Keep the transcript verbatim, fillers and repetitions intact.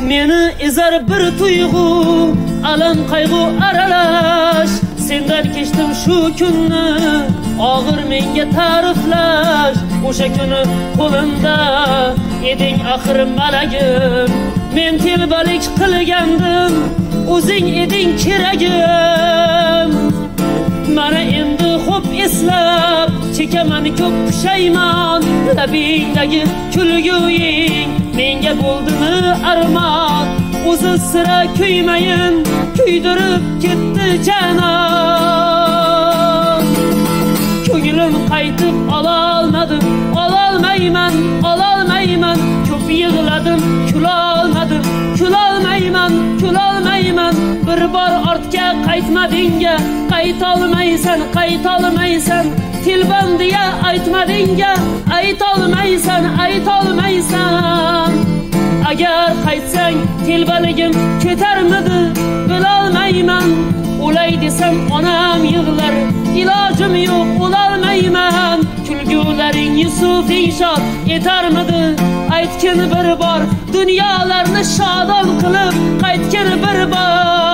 Meni ezar bir tuyg'u, alam qayg'u aralash. Sendan kechdim shu kunni, og'ir menga ta'riflash. O'sha kuni qo'limda eding axir malagim. Men telbalik qilgandim, o'zing eding keragim. Mana endi xo'p eslab, chekaman ko'p pushaymon. Labingdagi kulguying menga bo'ldimi armon. O'zi sira kuymayin, kuydirib ketdi janon. Ko'nglim qaytib ololmadim, ololmayman, ololmayman. Ko'p yig'ladim, kulolmadim, kulolmayman, kulolmayman. Bir bor ortga qaytmadingga, qaytolmaysan, qaytolmaysan. Tilban deya aytmadingga, aytolmaysan, aytolmaysan. Agar qaytsang telbaligim ketarmidi bilolmayman. O'lay desam onam yig'lar, ilojim yo'q o'lolmayman. Kulgularing Yusufing shod etarmidi? Aytgin bir bor, dunyolarni shodon qilib qaytgin bir bor.